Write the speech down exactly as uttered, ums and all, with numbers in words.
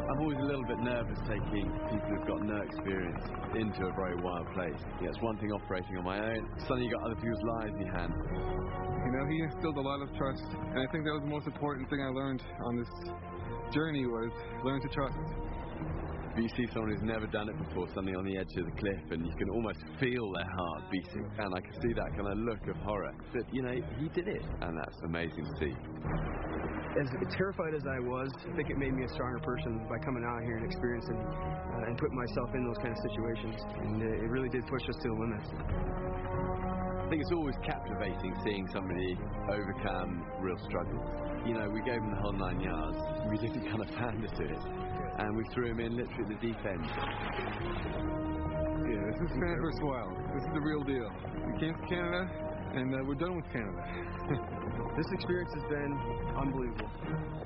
I'm always a little bit nervous taking people who've got no experience into a very wild place. Yeah, it's one thing operating on my own, suddenly you've got other people's lives in your hands. You know, he instilled a lot of trust, and I think that was the most important thing I learned on this journey was learn to trust. But you see someone who's never done it before suddenly on the edge of the cliff, and you can almost feel their heart beating, and I can see that kind of look of horror. But, you know, he did it, and that's amazing to see. As terrified as I was, I think it made me a stronger person by coming out here and experiencing uh, and putting myself in those kind of situations. And uh, it really did push us to the limits. I think it's always captivating seeing somebody overcome real struggles. You know, we gave him the whole nine yards. We didn't kind of pander to it. And we threw him in literally at the deep end. Yeah, this is Fan versus Wild. This is the real deal. We came to Canada, and uh, we're done with Canada. This experience has been unbelievable.